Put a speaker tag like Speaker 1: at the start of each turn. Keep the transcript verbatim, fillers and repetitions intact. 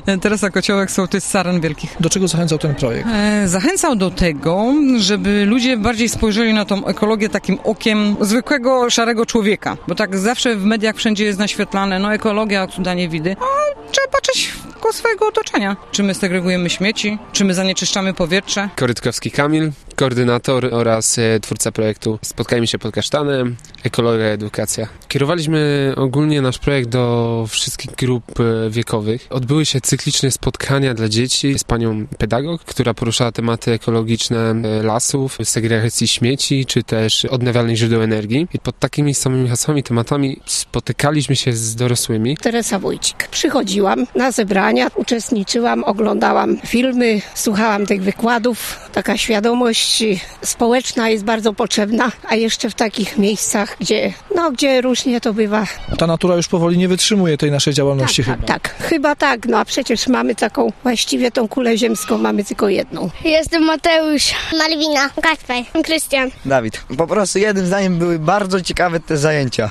Speaker 1: Teresa Kociołek, sołtys Saren Wielkich.
Speaker 2: Do czego zachęcał ten projekt?
Speaker 1: E, zachęcał do tego, żeby ludzie bardziej spojrzeli na tą ekologię takim okiem zwykłego, szarego człowieka. Bo tak zawsze w mediach wszędzie jest naświetlane, no ekologia, cuda nie widy. A trzeba patrzeć w swojego otoczenia. Czy my segregujemy śmieci, czy my zanieczyszczamy powietrze.
Speaker 3: Korytkowski Kamil, koordynator oraz e, twórca projektu Spotkajmy się pod kasztanem, ekologia, edukacja. Kierowaliśmy ogólnie nasz projekt do wszystkich grup e, wiekowych. Odbyły się cykliczne spotkania dla dzieci z panią pedagog, która poruszała tematy ekologiczne e, lasów, segregacji śmieci, czy też odnawialnych źródeł energii. I pod takimi samymi hasłami, tematami spotykaliśmy się z dorosłymi.
Speaker 4: Teresa Wójcik. Przychodziłam na zebrania, uczestniczyłam, oglądałam filmy, słuchałam tych wykładów. Taka świadomość społeczna jest bardzo potrzebna, a jeszcze w takich miejscach, gdzie, no, gdzie różnie to bywa.
Speaker 2: Ta natura już powoli nie wytrzymuje tej naszej działalności
Speaker 4: tak,
Speaker 2: chyba.
Speaker 4: Tak, tak, chyba tak, no a przecież mamy taką, właściwie tą kulę ziemską mamy tylko jedną.
Speaker 5: Jestem Mateusz, Malwina, Kacper, Krystian.
Speaker 6: Dawid. Po prostu jednym zdaniem były bardzo ciekawe te zajęcia.